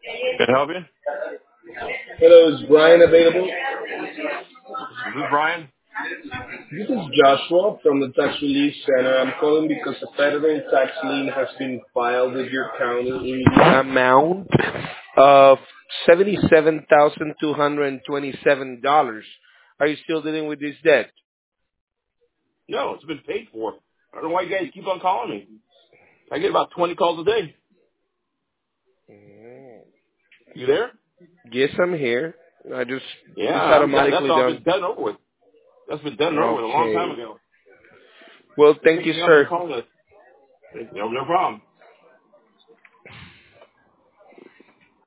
Can I help you? Hello, is Brian available? Who's Brian? This is Joshua from the Tax Relief Center. I'm calling because a federal tax lien has been filed with your county in the amount of $77,227. Are you still dealing with this debt? No, it's been paid for. I don't know why you guys keep on calling me. I get about 20 calls a day. You there? Yes, I'm here. I just Yeah, it's I'm done. That's automatically all done. been done over with. That's been done and over with a long time Okay. ago. Well, Quit thank you, picking me up and sir. calling us. No problem.